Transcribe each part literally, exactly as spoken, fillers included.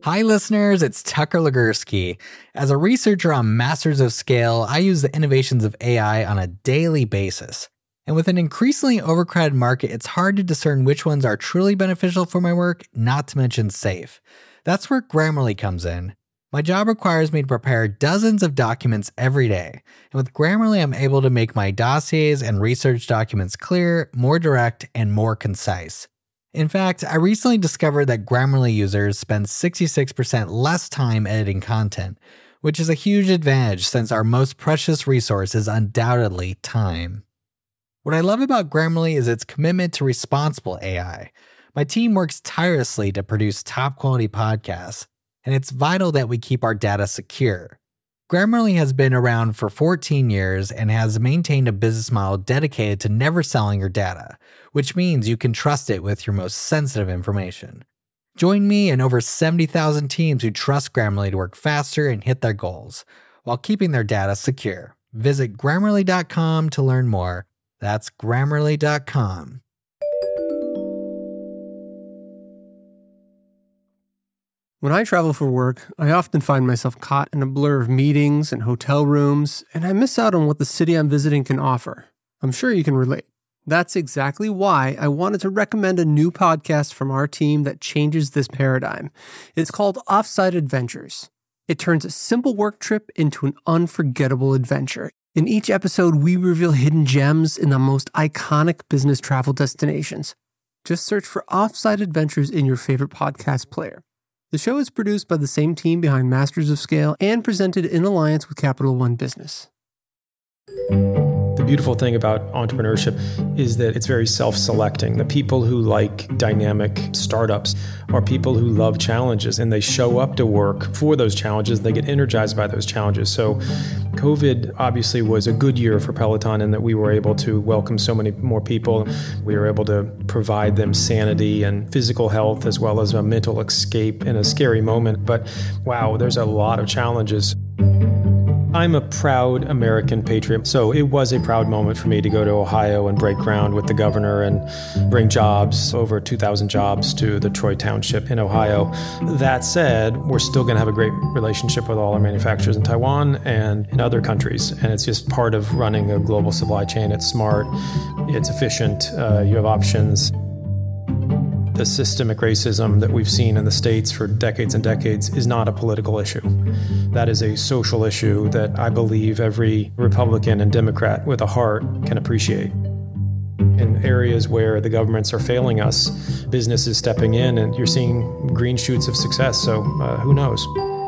Hi listeners, it's Tucker Legursky. As a researcher on Masters of Scale, I use the innovations of A I on a daily basis. And with an increasingly overcrowded market, it's hard to discern which ones are truly beneficial for my work, not to mention safe. That's where Grammarly comes in. My job requires me to prepare dozens of documents every day. And with Grammarly, I'm able to make my dossiers and research documents clear, more direct, and more concise. In fact, I recently discovered that Grammarly users spend sixty-six percent less time editing content, which is a huge advantage since our most precious resource is undoubtedly time. What I love about Grammarly is its commitment to responsible A I. My team works tirelessly to produce top-quality podcasts, and it's vital that we keep our data secure. Grammarly has been around for fourteen years and has maintained a business model dedicated to never selling your data, which means you can trust it with your most sensitive information. Join me and over seventy thousand teams who trust Grammarly to work faster and hit their goals, while keeping their data secure. Visit Grammarly dot com to learn more. That's Grammarly dot com. When I travel for work, I often find myself caught in a blur of meetings and hotel rooms, and I miss out on what the city I'm visiting can offer. I'm sure you can relate. That's exactly why I wanted to recommend a new podcast from our team that changes this paradigm. It's called Offsite Adventures. It turns a simple work trip into an unforgettable adventure. In each episode, we reveal hidden gems in the most iconic business travel destinations. Just search for Offsite Adventures in your favorite podcast player. The show is produced by the same team behind Masters of Scale and presented in alliance with Capital One Business. The beautiful thing about entrepreneurship is that it's very self-selecting. The people who like dynamic startups are people who love challenges, and they show up to work for those challenges. They get energized by those challenges. So COVID obviously was a good year for Peloton in that we were able to welcome so many more people. We were able to provide them sanity and physical health as well as a mental escape in a scary moment. But wow, there's a lot of challenges. I'm a proud American patriot, so it was a proud moment for me to go to Ohio and break ground with the governor and bring jobs, over two thousand jobs to the Troy Township in Ohio. That said, we're still going to have a great relationship with all our manufacturers in Taiwan and in other countries, and it's just part of running a global supply chain. It's smart, it's efficient, uh, you have options. The systemic racism that we've seen in the States for decades and decades is not a political issue. That is a social issue that I believe every Republican and Democrat with a heart can appreciate. In areas where the governments are failing us, business is stepping in, and you're seeing green shoots of success, so uh, who knows?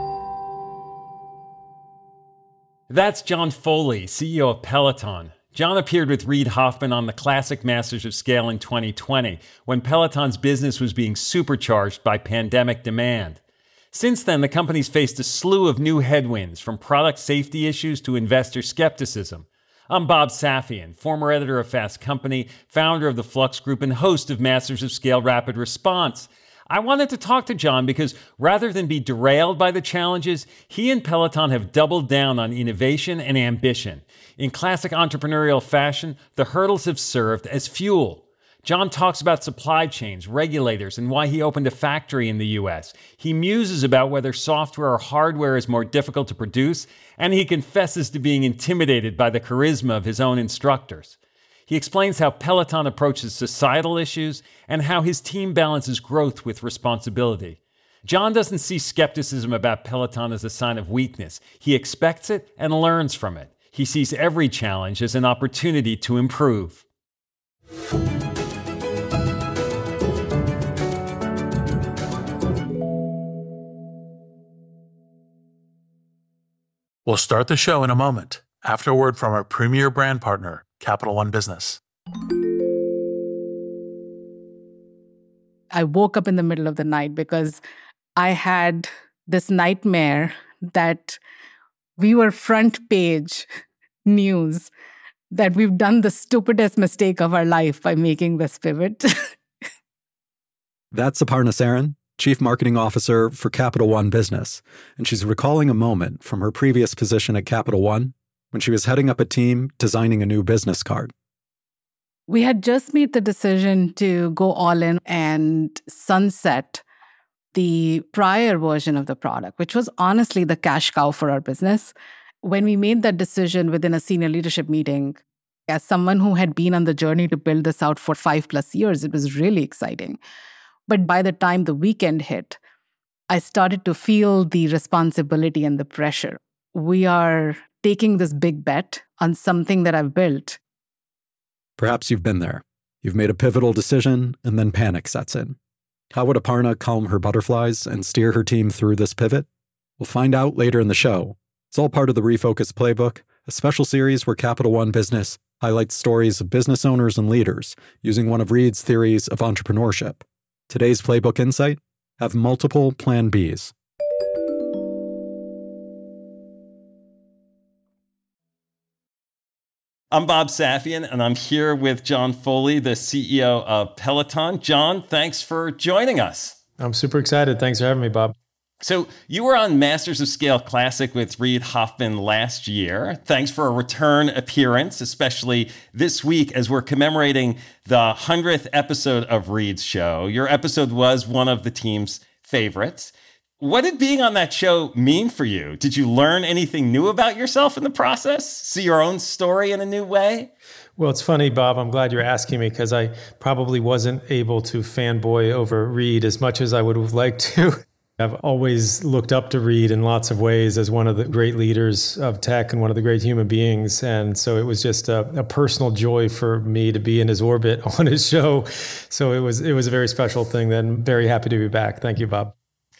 That's John Foley, C E O of Peloton. John appeared with Reid Hoffman on the classic Masters of Scale in twenty twenty, when Peloton's business was being supercharged by pandemic demand. Since then, the company's faced a slew of new headwinds, from product safety issues to investor skepticism. I'm Bob Safian, former editor of Fast Company, founder of the Flux Group, and host of Masters of Scale Rapid Response. I wanted to talk to John because rather than be derailed by the challenges, he and Peloton have doubled down on innovation and ambition. In classic entrepreneurial fashion, the hurdles have served as fuel. John talks about supply chains, regulators, and why he opened a factory in the U S. He muses about whether software or hardware is more difficult to produce, and he confesses to being intimidated by the charisma of his own instructors. He explains how Peloton approaches societal issues and how his team balances growth with responsibility. John doesn't see skepticism about Peloton as a sign of weakness. He expects it and learns from it. He sees every challenge as an opportunity to improve. We'll start the show in a moment, after a word from our premier brand partner, Capital One Business. I woke up in the middle of the night because I had this nightmare that we were front page news, that we've done the stupidest mistake of our life by making this pivot. That's Aparna Saran, Chief Marketing Officer for Capital One Business, and she's recalling a moment from her previous position at Capital One when she was heading up a team designing a new business card. We had just made the decision to go all in and sunset the prior version of the product, which was honestly the cash cow for our business. When we made that decision within a senior leadership meeting, as someone who had been on the journey to build this out for five plus years, it was really exciting. But by the time the weekend hit, I started to feel the responsibility and the pressure. We are taking this big bet on something that I've built. Perhaps you've been there. You've made a pivotal decision, and then panic sets in. How would Aparna calm her butterflies and steer her team through this pivot? We'll find out later in the show. It's all part of the Refocus Playbook, a special series where Capital One Business highlights stories of business owners and leaders using one of Reid's theories of entrepreneurship. Today's Playbook Insight: have multiple Plan Bs. I'm Bob Safian, and I'm here with John Foley, the C E O of Peloton. John, thanks for joining us. I'm super excited. Thanks for having me, Bob. So you were on Masters of Scale Classic with Reid Hoffman last year. Thanks for a return appearance, especially this week as we're commemorating the hundredth episode of Reid's show. Your episode was one of the team's favorites. What did being on that show mean for you? Did you learn anything new about yourself in the process? See your own story in a new way? Well, it's funny, Bob. I'm glad you're asking me because I probably wasn't able to fanboy over Reid as much as I would have liked to. I've always looked up to Reid in lots of ways as one of the great leaders of tech and one of the great human beings. And so it was just a, a personal joy for me to be in his orbit on his show. So it was it was a very special thing. Then very happy to be back. Thank you, Bob.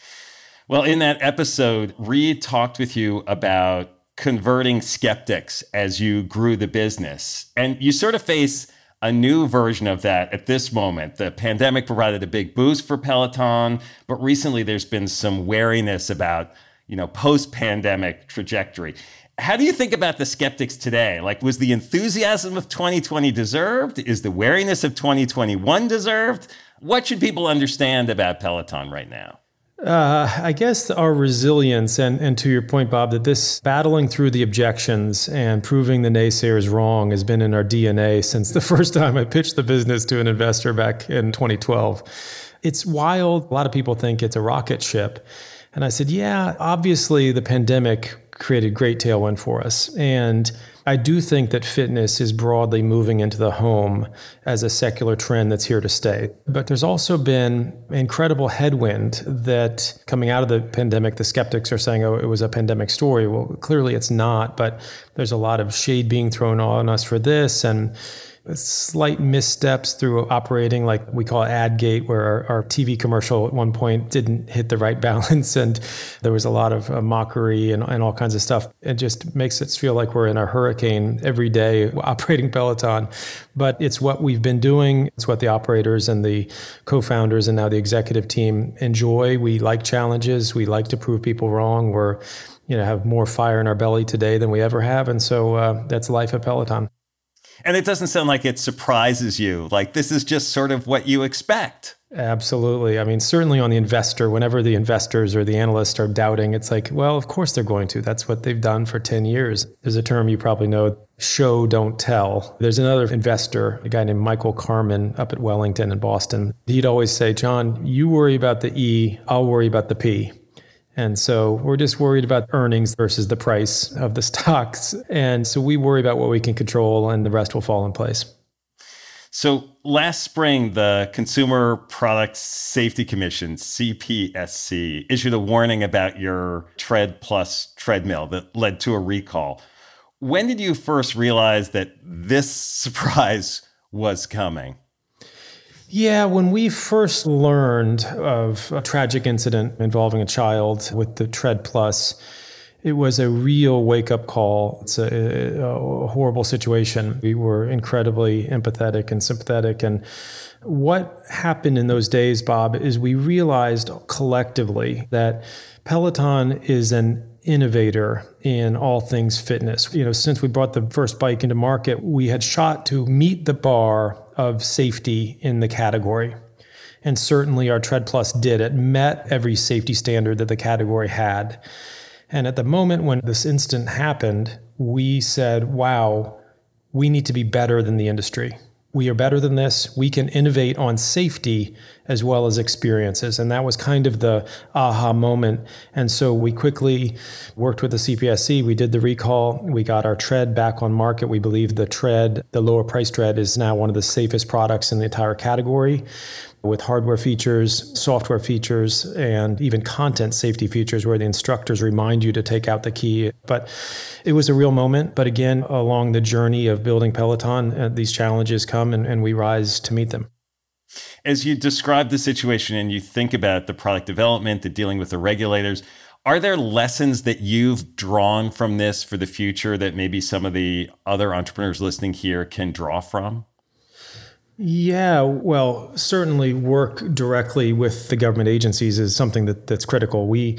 Well, in that episode, Reid talked with you about converting skeptics as you grew the business. And you sort of face a new version of that at this moment. The pandemic provided a big boost for Peloton, but recently there's been some wariness about, you know, post-pandemic trajectory. How do you think about the skeptics today? Like, was the enthusiasm of twenty twenty deserved? Is the wariness of twenty twenty-one deserved? What should people understand about Peloton right now? Uh, I guess our resilience, and, and to your point, Bob, that this battling through the objections and proving the naysayers wrong has been in our D N A since the first time I pitched the business to an investor back in twenty twelve. It's wild. A lot of people think it's a rocket ship. And I said, yeah, obviously the pandemic created great tailwind for us. And I do think that fitness is broadly moving into the home as a secular trend that's here to stay. But there's also been incredible headwind that coming out of the pandemic, the skeptics are saying, oh, it was a pandemic story. Well, clearly it's not, but there's a lot of shade being thrown on us for this, and slight missteps through operating, like we call AdGate, where our, our T V commercial at one point didn't hit the right balance, and there was a lot of uh, mockery and, and all kinds of stuff. It just makes us feel like we're in a hurricane every day operating Peloton. But it's what we've been doing. It's what the operators and the co-founders and now the executive team enjoy. We like challenges. We like to prove people wrong. We're, you know, have more fire in our belly today than we ever have. And so uh, that's life at Peloton. And it doesn't sound like it surprises you. Like, this is just sort of what you expect. Absolutely. I mean, certainly on the investor, whenever the investors or the analysts are doubting, it's like, well, of course they're going to. That's what they've done for ten years. There's a term you probably know, show, don't tell. There's another investor, a guy named Michael Carmen up at Wellington in Boston. He'd always say, John, you worry about the E, I'll worry about the P. And so we're just worried about earnings versus the price of the stocks. And so we worry about what we can control, and the rest will fall in place. So last spring, the Consumer Product Safety Commission, C P S C, issued a warning about your Tread Plus treadmill that led to a recall. When did you first realize that this surprise was coming? Yeah, when we first learned of a tragic incident involving a child with the Tread Plus, it was a real wake-up call. It's a, a horrible situation. We were incredibly empathetic and sympathetic. And what happened in those days, Bob, is we realized collectively that Peloton is an innovator in all things fitness. You know, since we brought the first bike into market, we had shot to meet the bar of safety in the category. And certainly our Tread Plus did. It met every safety standard that the category had. And at the moment when this incident happened, we said, wow, we need to be better than the industry. we are better than this. We can innovate on safety as well as experiences. And that was kind of the aha moment. And so we quickly worked with the C P S C. We did the recall. We got our Tread back on market. We believe the Tread, the lower price Tread, is now one of the safest products in the entire category, with hardware features, software features, and even content safety features where the instructors remind you to take out the key. But it was a real moment. But again, along the journey of building Peloton, uh, these challenges come and, and we rise to meet them. As you describe the situation and you think about the product development, the dealing with the regulators, are there lessons that you've drawn from this for the future that maybe some of the other entrepreneurs listening here can draw from? Yeah, well, certainly work directly with the government agencies is something that, that's critical. We,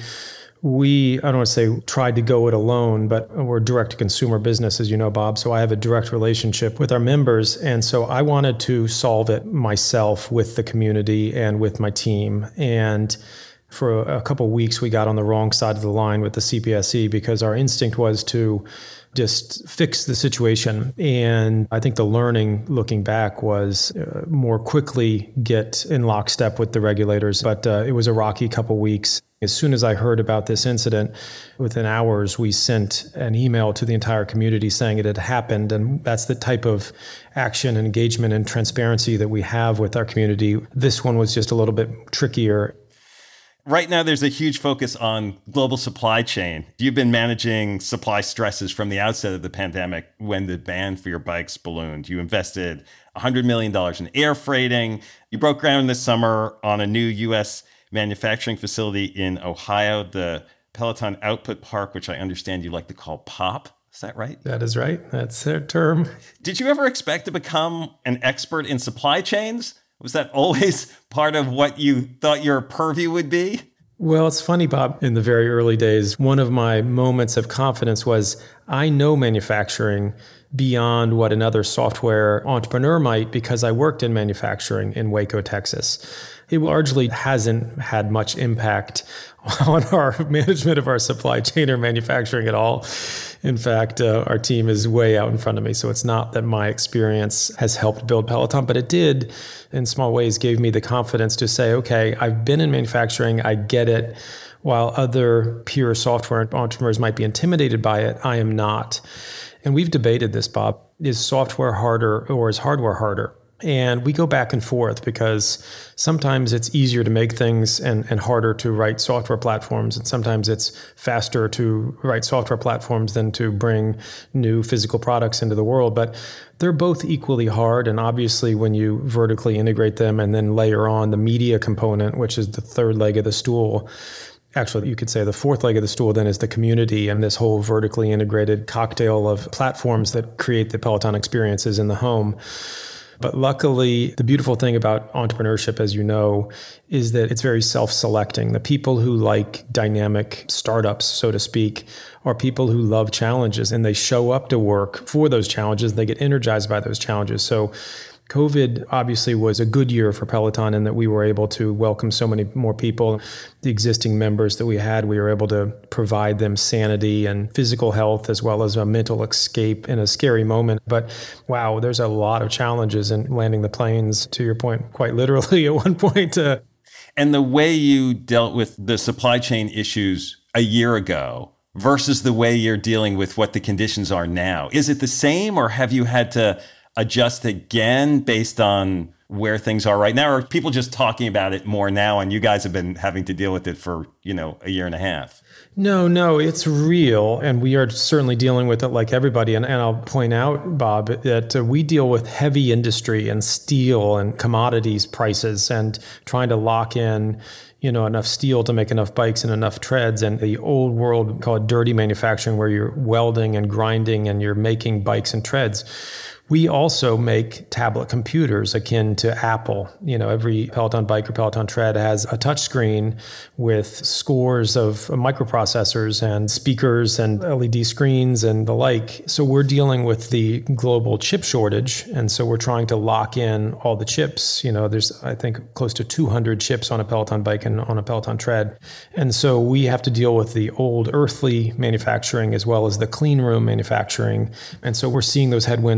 we, I don't want to say tried to go it alone, but we're a direct to consumer business, as you know, Bob. So I have a direct relationship with our members. And so I wanted to solve it myself with the community and with my team. And for a couple of weeks, we got on the wrong side of the line with the C P S C because our instinct was to just fix the situation. And I think the learning looking back was uh, more quickly get in lockstep with the regulators. But uh, it was a rocky couple weeks. As soon as I heard about this incident, within hours, we sent an email to the entire community saying it had happened. And that's the type of action, engagement, and transparency that we have with our community. This one was just a little bit trickier. Right now, there's a huge focus on global supply chain. You've been managing supply stresses from the outset of the pandemic when the demand for your bikes ballooned. You invested one hundred million dollars in air freighting. You broke ground this summer on a new U S manufacturing facility in Ohio, the Peloton Output Park, which I understand you like to call POP. Is that right? That is right. That's their term. Did you ever expect to become an expert in supply chains? Was that always part of what you thought your purview would be? Well, it's funny, Bob. In the very early days, one of my moments of confidence was I know manufacturing beyond what another software entrepreneur might because I worked in manufacturing in Waco, Texas. It largely hasn't had much impact on our management of our supply chain or manufacturing at all. In fact, uh, our team is way out in front of me. So it's not that my experience has helped build Peloton, but it did, in small ways, gave me the confidence to say, okay, I've been in manufacturing, I get it. While other pure software entrepreneurs might be intimidated by it, I am not. And we've debated this, Bob. Is software harder or is hardware harder? And we go back and forth because sometimes it's easier to make things and, and harder to write software platforms. And sometimes it's faster to write software platforms than to bring new physical products into the world. But they're both equally hard. And obviously, when you vertically integrate them and then layer on the media component, which is the third leg of the stool, actually, you could say the fourth leg of the stool then is the community and this whole vertically integrated cocktail of platforms that create the Peloton experiences in the home. But luckily, the beautiful thing about entrepreneurship, as you know, is that it's very self-selecting. The people who like dynamic startups, so to speak, are people who love challenges and they show up to work for those challenges. They get energized by those challenges. So COVID obviously was a good year for Peloton in that we were able to welcome so many more people. The existing members that we had, we were able to provide them sanity and physical health as well as a mental escape in a scary moment. But wow, there's a lot of challenges in landing the planes, to your point, quite literally at one point. Uh, and the way you dealt with the supply chain issues a year ago versus the way you're dealing with what the conditions are now, is it the same or have you had to adjust again based on where things are right now? Or are people just talking about it more now and you guys have been having to deal with it for, you know, a year and a half? No, no, it's real. And we are certainly dealing with it like everybody. And, and I'll point out, Bob, that uh, we deal with heavy industry and steel and commodities prices and trying to lock in, you know, enough steel to make enough bikes and enough treads. And the old world, we call it dirty manufacturing, where you're welding and grinding and you're making bikes and treads. We also make tablet computers akin to Apple. You know, every Peloton bike or Peloton tread has a touch screen with scores of microprocessors and speakers and L E D screens and the like. So we're dealing with the global chip shortage. And so we're trying to lock in all the chips. You know, there's, I think, close to two hundred chips on a Peloton bike and on a Peloton tread. And so we have to deal with the old earthly manufacturing as well as the clean room manufacturing. And so we're seeing those headwinds on both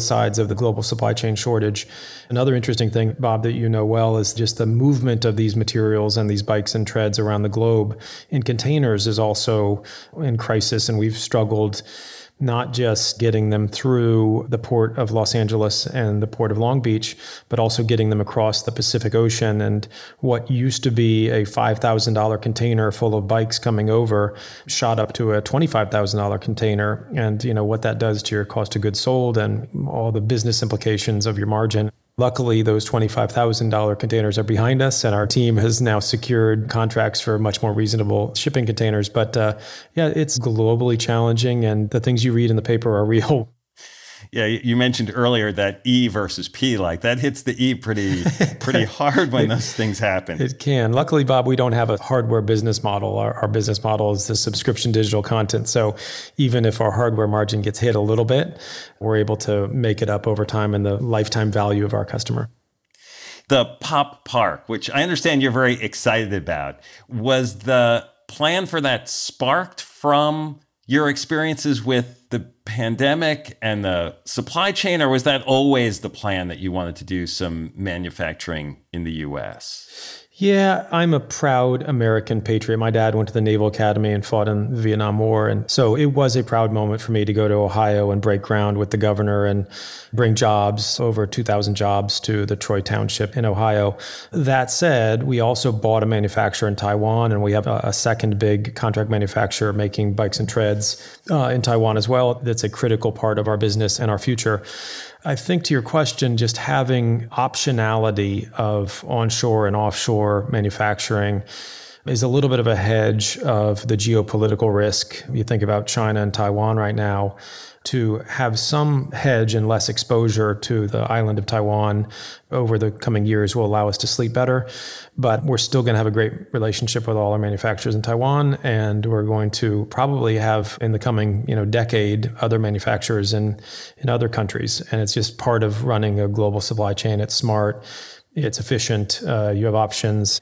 sides of the global supply chain shortage. Another interesting thing, Bob, that you know well is just the movement of these materials and these bikes and treads around the globe in containers is also in crisis. And we've struggled not just getting them through the port of Los Angeles and the port of Long Beach, but also getting them across the Pacific Ocean. And what used to be a five thousand dollars container full of bikes coming over shot up to a twenty-five thousand dollars container. And you know what that does to your cost of goods sold and all the business implications of your margin. Luckily, those twenty-five thousand dollars containers are behind us, and our team has now secured contracts for much more reasonable shipping containers. But uh, yeah, it's globally challenging, and the things you read in the paper are real. Yeah, you mentioned earlier that E versus P, like that hits the E pretty pretty hard when those things happen. It can. Luckily, Bob, we don't have a hardware business model. Our, our business model is the subscription digital content. So even if our hardware margin gets hit a little bit, we're able to make it up over time in the lifetime value of our customer. The Pop Park, which I understand you're very excited about, was the plan for that sparked from your experiences with the pandemic and the supply chain, or was that always the plan that you wanted to do some manufacturing in the U S? Yeah, I'm a proud American patriot. My dad went to the Naval Academy and fought in the Vietnam War. And so it was a proud moment for me to go to Ohio and break ground with the governor and bring jobs, over two thousand jobs to the Troy Township in Ohio. That said, we also bought a manufacturer in Taiwan, and we have a, a second big contract manufacturer making bikes and treads uh, in Taiwan as well. That's a critical part of our business and our future. I think to your question, just having optionality of onshore and offshore manufacturing is a little bit of a hedge of the geopolitical risk. You think about China and Taiwan right now. To have some hedge and less exposure to the island of Taiwan over the coming years will allow us to sleep better. But we're still going to have a great relationship with all our manufacturers in Taiwan, and we're going to probably have in the coming, you know, decade other manufacturers in in other countries. And it's just part of running a global supply chain. It's smart, it's efficient, uh, you have options.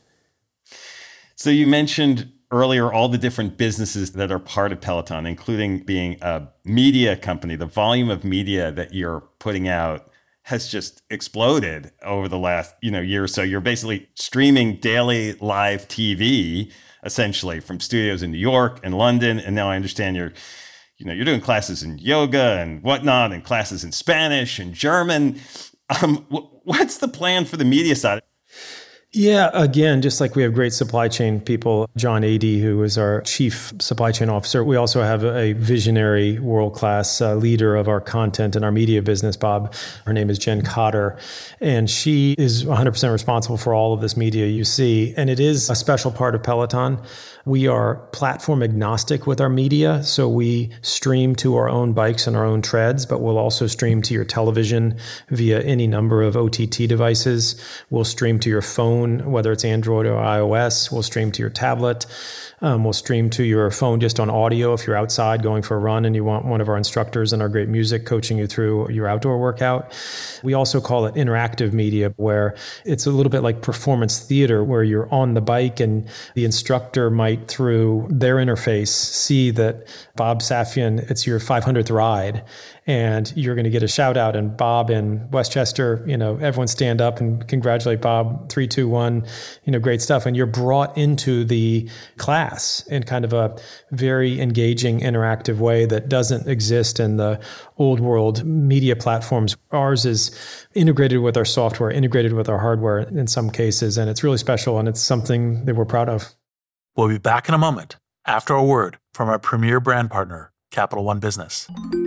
So you mentioned earlier all the different businesses that are part of Peloton, including being a media company. The volume of media that you're putting out has just exploded over the last, you know, year or so. You're basically streaming daily live T V, essentially, from studios in New York and London. And now I understand you're, you know, you're doing classes in yoga and whatnot, and classes in Spanish and German. Um, what's the plan for the media side? Yeah, again, just like we have great supply chain people, John Adey, who is our chief supply chain officer. We also have a visionary world-class uh, leader of our content and our media business, Bob. Her name is Jen Cotter, and she is one hundred percent responsible for all of this media you see. And it is a special part of Peloton. We are platform agnostic with our media, so we stream to our own bikes and our own treads, but we'll also stream to your television via any number of O T T devices. We'll stream to your phone, whether it's Android or iOS. We'll stream to your tablet. Um, we'll stream to your phone just on audio if you're outside going for a run and you want one of our instructors and our great music coaching you through your outdoor workout. We also call it interactive media, where it's a little bit like performance theater, where you're on the bike and the instructor might, through their interface, see that Bob Safian, it's your five hundredth ride, and you're going to get a shout out. And Bob in Westchester, you know, everyone stand up and congratulate Bob. Three, two, one, you know, great stuff. And you're brought into the class in kind of a very engaging, interactive way that doesn't exist in the old world media platforms. Ours is integrated with our software, integrated with our hardware in some cases, and it's really special, and it's something that we're proud of. We'll be back in a moment after a word from our premier brand partner, Capital One Business.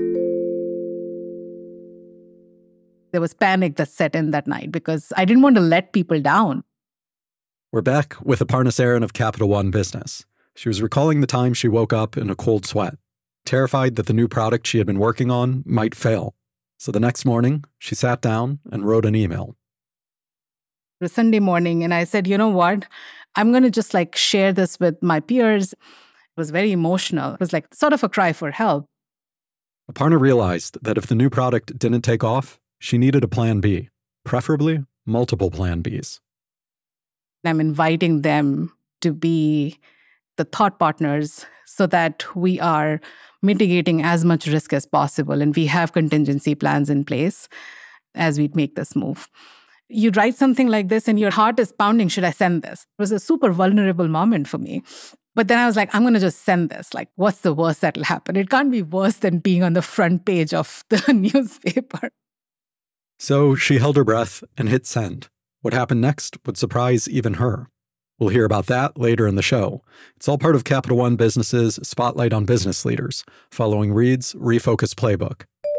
There was panic that set in that night because I didn't want to let people down. We're back with Aparna Saran of Capital One Business. She was recalling the time she woke up in a cold sweat, terrified that the new product she had been working on might fail. So the next morning, she sat down and wrote an email. It was Sunday morning, and I said, you know what? I'm going to just like share this with my peers. It was very emotional. It was like sort of a cry for help. Aparna realized that if the new product didn't take off, she needed a plan B, preferably multiple plan Bs. I'm inviting them to be the thought partners so that we are mitigating as much risk as possible. And we have contingency plans in place as we make this move. You write something like this and your heart is pounding, should I send this? It was a super vulnerable moment for me. But then I was like, I'm going to just send this. Like, what's the worst that'll happen? It can't be worse than being on the front page of the newspaper. So she held her breath and hit send. What happened next would surprise even her. We'll hear about that later in the show. It's all part of Capital One Business's Spotlight on Business Leaders, following Reid's Refocus Playbook.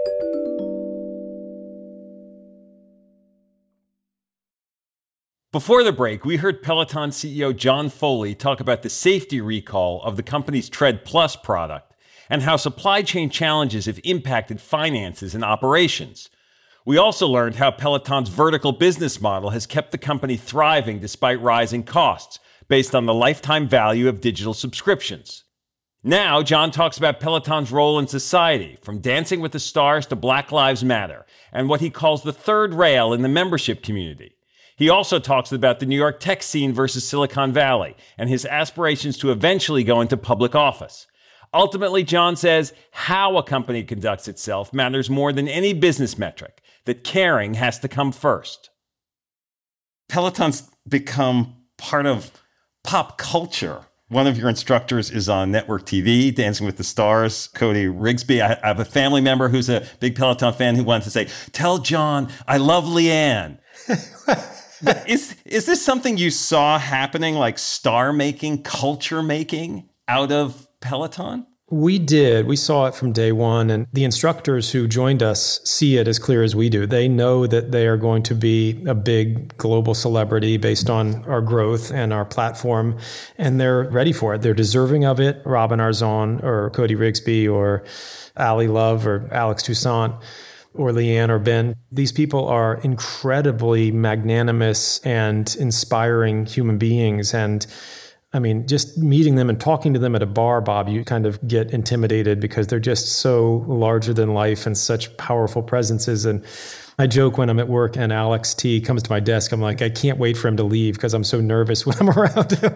Before the break, we heard Peloton C E O John Foley talk about the safety recall of the company's Tread Plus product and how supply chain challenges have impacted finances and operations. We also learned how Peloton's vertical business model has kept the company thriving despite rising costs based on the lifetime value of digital subscriptions. Now, John talks about Peloton's role in society, from Dancing with the Stars to Black Lives Matter, and what he calls the third rail in the membership community. He also talks about the New York tech scene versus Silicon Valley and his aspirations to eventually go into public office. Ultimately, John says how a company conducts itself matters more than any business metric, that caring has to come first. Peloton's become part of pop culture. One of your instructors is on network T V, Dancing with the Stars, Cody Rigsby. I have a family member who's a big Peloton fan who wanted to say, tell John, I love Leanne. But is is this something you saw happening, like star making, culture making out of Peloton? We did. We saw it from day one. And the instructors who joined us see it as clear as we do. They know that they are going to be a big global celebrity based on our growth and our platform. And they're ready for it. They're deserving of it. Robin Arzon or Cody Rigsby or Ali Love or Alex Toussaint or Leanne or Ben. These people are incredibly magnanimous and inspiring human beings. And I mean, just meeting them and talking to them at a bar, Bob, you kind of get intimidated because they're just so larger than life and such powerful presences. And I joke when I'm at work and Alex T comes to my desk, I'm like, I can't wait for him to leave because I'm so nervous when I'm around him.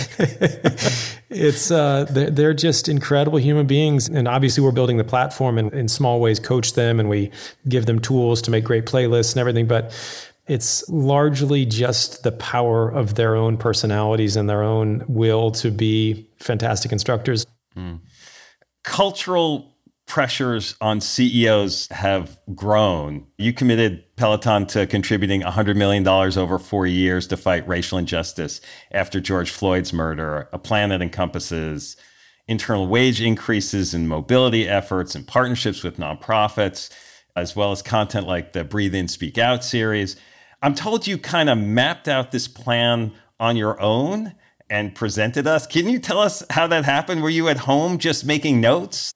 It's uh, they're, they're just incredible human beings. And obviously we're building the platform and in small ways coach them and we give them tools to make great playlists and everything. But it's largely just the power of their own personalities and their own will to be fantastic instructors. Mm. Cultural pressures on C E Os have grown. You committed Peloton to contributing one hundred million dollars over four years to fight racial injustice after George Floyd's murder, a plan that encompasses internal wage increases and mobility efforts and partnerships with nonprofits, as well as content like the Breathe In, Speak Out series. I'm told you kind of mapped out this plan on your own and presented us. Can you tell us how that happened? Were you at home just making notes?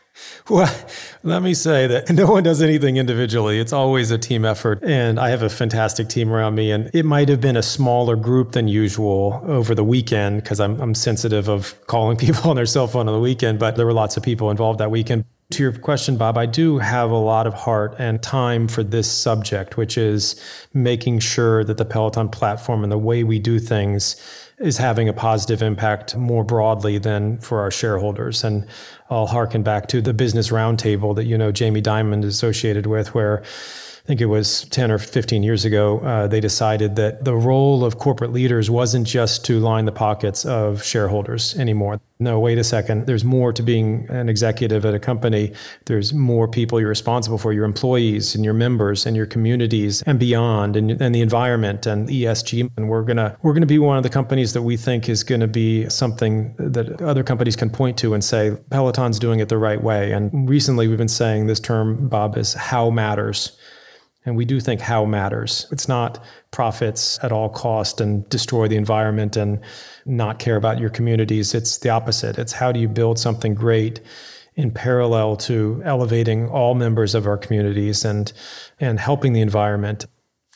Well, let me say that no one does anything individually. It's always a team effort. And I have a fantastic team around me. And it might have been a smaller group than usual over the weekend because I'm, I'm sensitive of calling people on their cell phone on the weekend. But there were lots of people involved that weekend. To your question, Bob, I do have a lot of heart and time for this subject, which is making sure that the Peloton platform and the way we do things is having a positive impact more broadly than for our shareholders. And I'll harken back to the business roundtable that, you know, Jamie Dimon is associated with, where I think it was ten or fifteen years ago, uh, they decided that the role of corporate leaders wasn't just to line the pockets of shareholders anymore. No, wait a second. There's more to being an executive at a company. There's more people you're responsible for, your employees and your members and your communities and beyond, and, and the environment and E S G. And we're gonna we're gonna be one of the companies that we think is going to be something that other companies can point to and say, Peloton's doing it the right way. And recently we've been saying this term, Bob, is how matters. And we do think how matters. It's not profits at all cost and destroy the environment and not care about your communities. It's the opposite. It's how do you build something great in parallel to elevating all members of our communities and and helping the environment.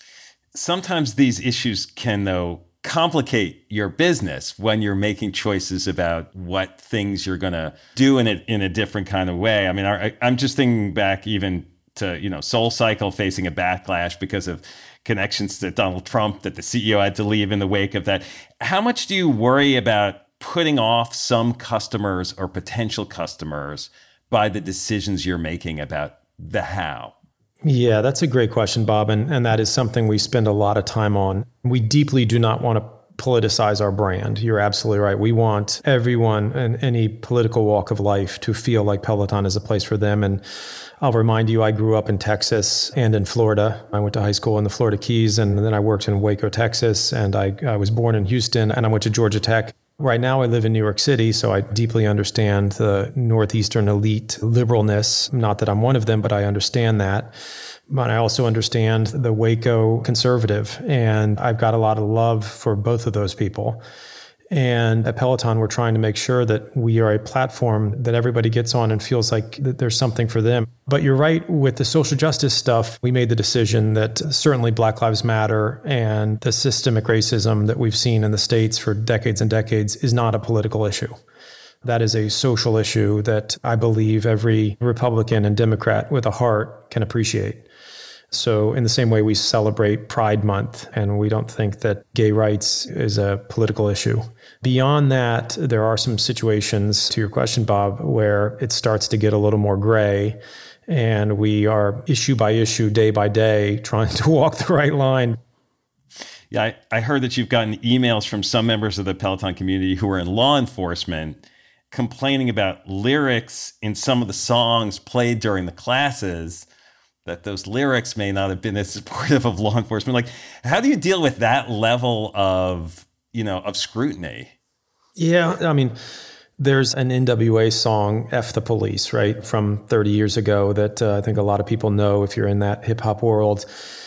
Sometimes these issues can, though, complicate your business when you're making choices about what things you're going to do in a, in a different kind of way. I mean, I, I'm just thinking back even to, you know, SoulCycle facing a backlash because of connections to Donald Trump that the C E O had to leave in the wake of that. How much do you worry about putting off some customers or potential customers by the decisions you're making about the how? Yeah, that's a great question, Bob. And, and that is something we spend a lot of time on. We deeply do not want to politicize our brand. You're absolutely right. We want everyone in any political walk of life to feel like Peloton is a place for them. And I'll remind you, I grew up in Texas and in Florida. I went to high school in the Florida Keys, and then I worked in Waco, Texas, and I, I was born in Houston, and I went to Georgia Tech. Right now, I live in New York City, so I deeply understand the Northeastern elite liberalness. Not that I'm one of them, but I understand that. But I also understand the Waco conservative, and I've got a lot of love for both of those people. And at Peloton, we're trying to make sure that we are a platform that everybody gets on and feels like that there's something for them. But you're right, with the social justice stuff, we made the decision that certainly Black Lives Matter and the systemic racism that we've seen in the States for decades and decades is not a political issue. That is a social issue that I believe every Republican and Democrat with a heart can appreciate. So in the same way we celebrate Pride Month, and we don't think that gay rights is a political issue. Beyond that, there are some situations, to your question, Bob, where it starts to get a little more gray, and we are issue by issue, day by day, trying to walk the right line. Yeah, I, I heard that you've gotten emails from some members of the Peloton community who are in law enforcement complaining about lyrics in some of the songs played during the classes, that those lyrics may not have been as supportive of law enforcement. Like, how do you deal with that level of, you know, of scrutiny? Yeah, I mean, there's an N W A song, F the Police, right, from thirty years ago that uh, I think a lot of people know if you're in that hip hop world.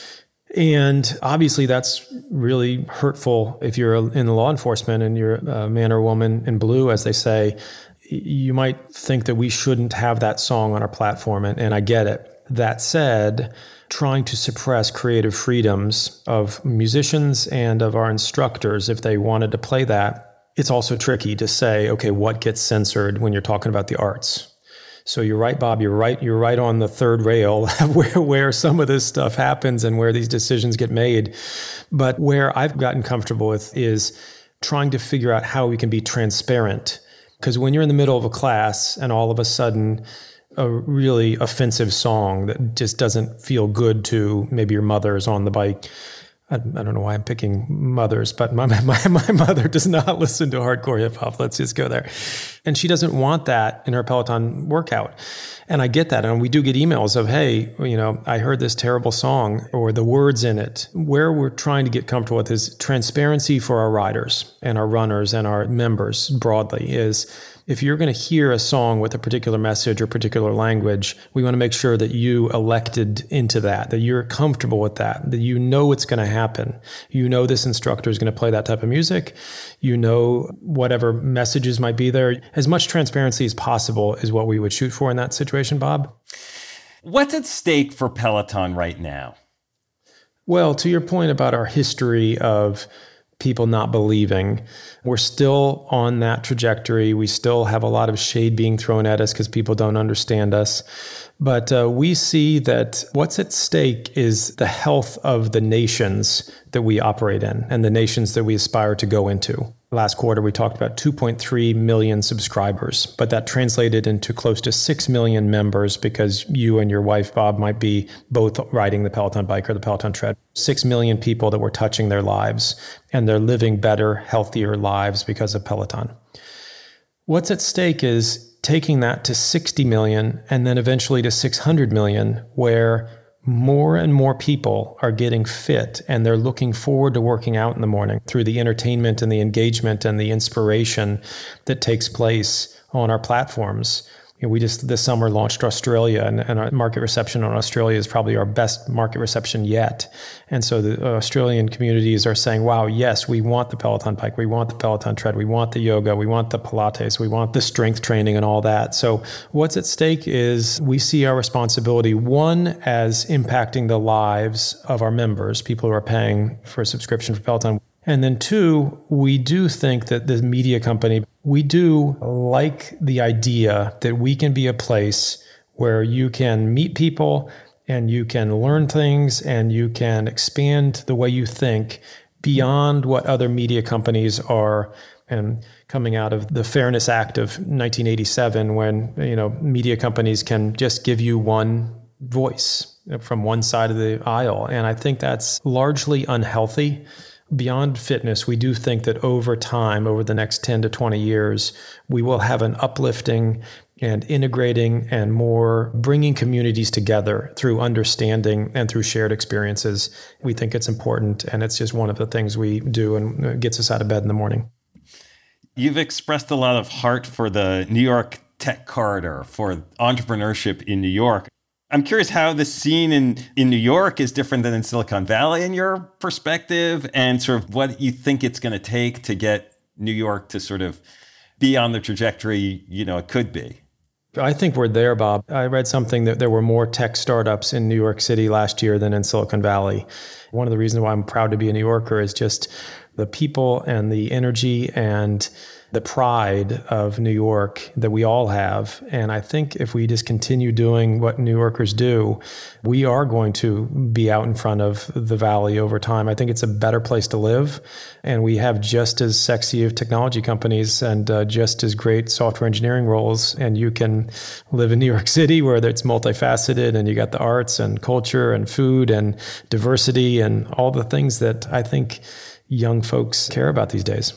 And obviously that's really hurtful if you're in law enforcement and you're a man or woman in blue, as they say. You might think that we shouldn't have that song on our platform, and, and I get it. That said, trying to suppress creative freedoms of musicians and of our instructors, if they wanted to play that, it's also tricky to say, okay, what gets censored when you're talking about the arts? So you're right, Bob, you're right. You're right on the third rail where, where some of this stuff happens and where these decisions get made. But where I've gotten comfortable with is trying to figure out how we can be transparent. Because when you're in the middle of a class and all of a sudden a really offensive song that just doesn't feel good to maybe your mother's on the bike. I, I don't know why I'm picking mothers, but my, my my mother does not listen to hardcore hip hop. Let's just go there. And she doesn't want that in her Peloton workout. And I get that. And we do get emails of, hey, you know, I heard this terrible song or the words in it. Where we're trying to get comfortable with is transparency for our riders and our runners and our members broadly is, if you're going to hear a song with a particular message or particular language, we want to make sure that you elected into that, that you're comfortable with that, that you know what's going to happen. You know this instructor is going to play that type of music. You know whatever messages might be there. As much transparency as possible is what we would shoot for in that situation, Bob. What's at stake for Peloton right now? Well, to your point about our history of people not believing, we're still on that trajectory. We still have a lot of shade being thrown at us because people don't understand us. But uh, we see that what's at stake is the health of the nations that we operate in and the nations that we aspire to go into. Last quarter, we talked about two point three million subscribers, but that translated into close to six million members because you and your wife, Bob, might be both riding the Peloton bike or the Peloton tread. Six million people that were touching their lives, and they're living better, healthier lives because of Peloton. What's at stake is taking that to sixty million and then eventually to six hundred million, where more and more people are getting fit and they're looking forward to working out in the morning through the entertainment and the engagement and the inspiration that takes place on our platforms. You know, we just this summer launched Australia, and, and our market reception on Australia is probably our best market reception yet. And so the Australian communities are saying, wow, yes, we want the Peloton bike, we want the Peloton tread, we want the yoga, we want the Pilates, we want the strength training and all that. So what's at stake is we see our responsibility, one, as impacting the lives of our members, people who are paying for a subscription for Peloton. And then two, we do think that the media company, we do like the idea that we can be a place where you can meet people and you can learn things and you can expand the way you think beyond what other media companies are And coming out of the Fairness Act of nineteen eighty-seven, when, you know, media companies can just give you one voice from one side of the aisle. And I think that's largely unhealthy. Beyond fitness, we do think that over time, over the next ten to twenty years, we will have an uplifting and integrating and more bringing communities together through understanding and through shared experiences. We think it's important, and it's just one of the things we do and gets us out of bed in the morning. You've expressed a lot of heart for the New York Tech Corridor, for entrepreneurship in New York. I'm curious how the scene in, in New York is different than in Silicon Valley in your perspective, and sort of what you think it's going to take to get New York to sort of be on the trajectory, you know, it could be. I think we're there, Bob. I read something that there were more tech startups in New York City last year than in Silicon Valley. One of the reasons why I'm proud to be a New Yorker is just the people and the energy and the pride of New York that we all have. And I think if we just continue doing what New Yorkers do, we are going to be out in front of the Valley over time. I think it's a better place to live. And we have just as sexy of technology companies and uh, just as great software engineering roles. And you can live in New York City where it's multifaceted and you got the arts and culture and food and diversity and all the things that I think young folks care about these days.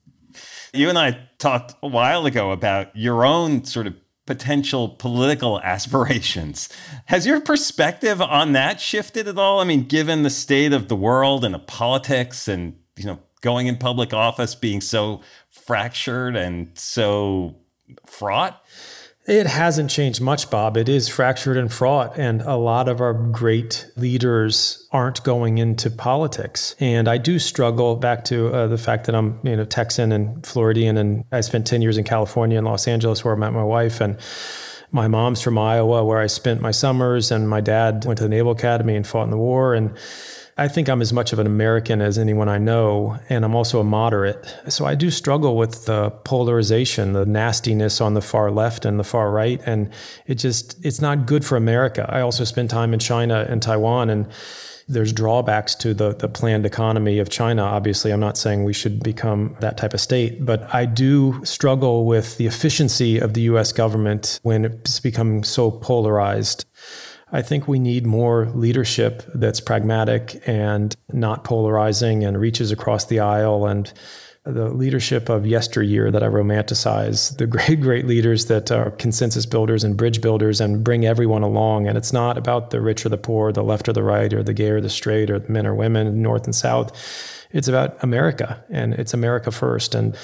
You and I talked a while ago about your own sort of potential political aspirations. Has your perspective on that shifted at all? I mean, given the state of the world and of politics and, you know, going in public office being so fractured and so fraught? It hasn't changed much, Bob. It is fractured and fraught, and a lot of our great leaders aren't going into politics. And I do struggle back to uh, the fact that I'm, you know, Texan and Floridian, and I spent ten years in California and Los Angeles where I met my wife, and my mom's from Iowa where I spent my summers, and my dad went to the Naval Academy and fought in the war. And I think I'm as much of an American as anyone I know, and I'm also a moderate. So I do struggle with the polarization, the nastiness on the far left and the far right, and it just, it's not good for America. I also spend time in China and Taiwan, and there's drawbacks to the, the planned economy of China. Obviously, I'm not saying we should become that type of state, but I do struggle with the efficiency of the U S government when it's become so polarized. I think we need more leadership that's pragmatic and not polarizing and reaches across the aisle, and the leadership of yesteryear that I romanticize, the great, great leaders that are consensus builders and bridge builders and bring everyone along. And it's not about the rich or the poor, the left or the right, or the gay or the straight, or the men or women, north and south. It's about America, and it's America first. And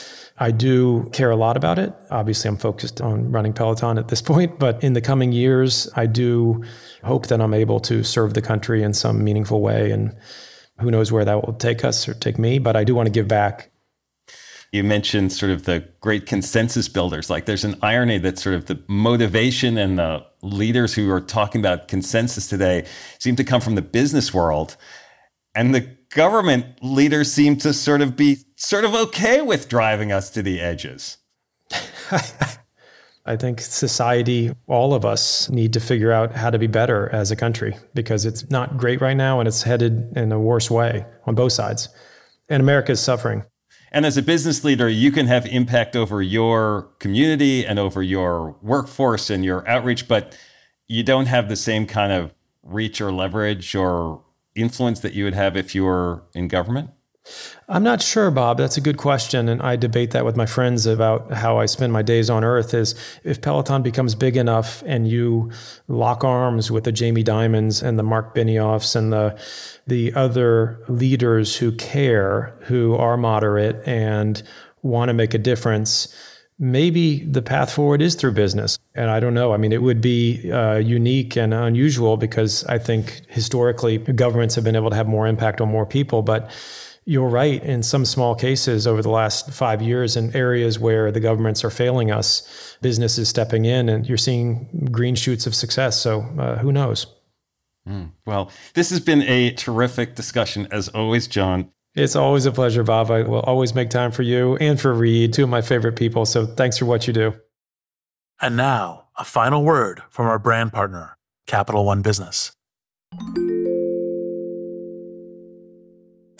I do care a lot about it. Obviously, I'm focused on running Peloton at this point, but in the coming years, I do hope that I'm able to serve the country in some meaningful way. And who knows where that will take us or take me, but I do want to give back. You mentioned sort of the great consensus builders. Like there's an irony that sort of the motivation and the leaders who are talking about consensus today seem to come from the business world. And the government leaders seem to sort of be sort of okay with driving us to the edges. I think society, all of us need to figure out how to be better as a country, because it's not great right now and it's headed in a worse way on both sides. And America is suffering. And as a business leader, you can have impact over your community and over your workforce and your outreach, but you don't have the same kind of reach or leverage or influence that you would have if you were in government? I'm not sure, Bob. That's a good question. And I debate that with my friends about how I spend my days on Earth is if Peloton becomes big enough and you lock arms with the Jamie Dimons and the Mark Benioffs and the the other leaders who care, who are moderate and want to make a difference, maybe the path forward is through business. And I don't know. I mean, it would be uh, unique and unusual because I think historically governments have been able to have more impact on more people. But you're right. In some small cases over the last five years in areas where the governments are failing us, business is stepping in and you're seeing green shoots of success. So uh, who knows? Mm. Well, this has been a terrific discussion as always, John. It's always a pleasure, Bob. I will always make time for you and for Reed, two of my favorite people. So thanks for what you do. And now, a final word from our brand partner, Capital One Business.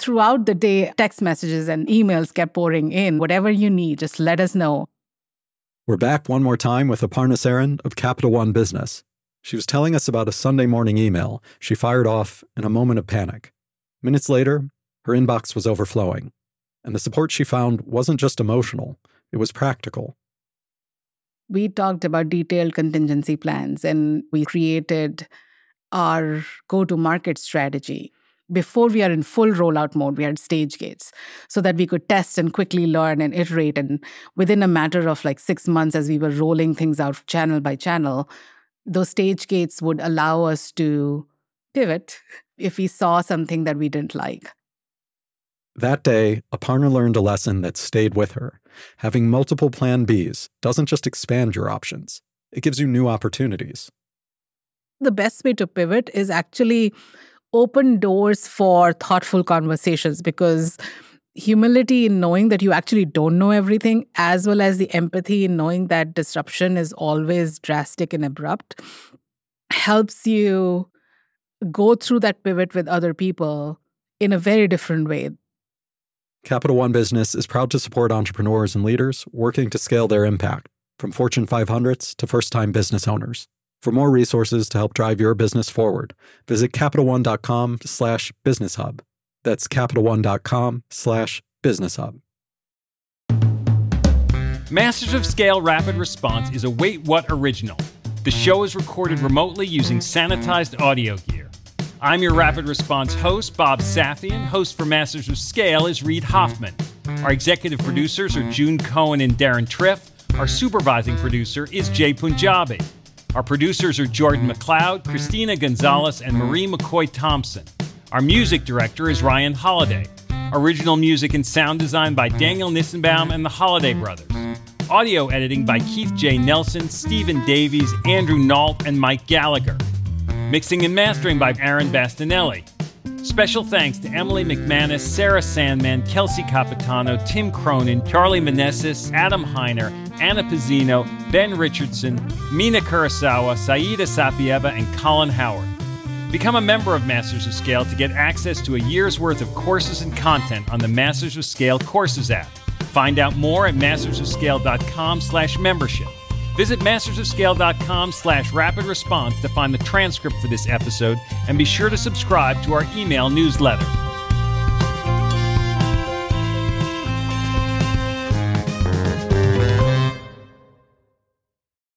throughout the day, text messages and emails kept pouring in. Whatever you need, just let us know. We're back one more time with Aparna Saran of Capital One Business. She was telling us about a Sunday morning email she fired off in a moment of panic. Minutes later, her inbox was overflowing. And the support she found wasn't just emotional, it was practical. We talked about detailed contingency plans, and we created our go-to-market strategy. Before we are in full rollout mode, we had stage gates so that we could test and quickly learn and iterate. And within a matter of like six months, as we were rolling things out channel by channel, those stage gates would allow us to pivot if we saw something that we didn't like. That day, Aparna learned a lesson that stayed with her. Having multiple plan Bs doesn't just expand your options, it gives you new opportunities. The best way to pivot is actually open doors for thoughtful conversations, because humility in knowing that you actually don't know everything, as well as the empathy in knowing that disruption is always drastic and abrupt, helps you go through that pivot with other people in a very different way. Capital One Business is proud to support entrepreneurs and leaders working to scale their impact, from Fortune five hundreds to first-time business owners. For more resources to help drive your business forward, visit CapitalOne.com slash Business Hub. That's CapitalOne.com slash Business Hub. Masters of Scale Rapid Response is a Wait What original. The show is recorded remotely using sanitized audio gear. I'm your Rapid Response host, Bob Safian. Host for Masters of Scale is Reid Hoffman. Our executive producers are June Cohen and Darren Triff. Our supervising producer is Jay Punjabi. Our producers are Jordan McLeod, Christina Gonzalez, and Marie McCoy Thompson. Our music director is Ryan Holiday. Original music and sound design by Daniel Nissenbaum and the Holiday Brothers. Audio editing by Keith J. Nelson, Stephen Davies, Andrew Nault, and Mike Gallagher. Mixing and mastering by Aaron Bastinelli. Special thanks to Emily McManus, Sarah Sandman, Kelsey Capitano, Tim Cronin, Charlie Meneses, Adam Heiner, Anna Pizzino, Ben Richardson, Mina Kurosawa, Saida Sapieva, and Colin Howard. Become a member of Masters of Scale to get access to a year's worth of courses and content on the Masters of Scale Courses app. Find out more at mastersofscale.com slash membership. Visit mastersofscale.com slash rapid response to find the transcript for this episode, and be sure to subscribe to our email newsletter.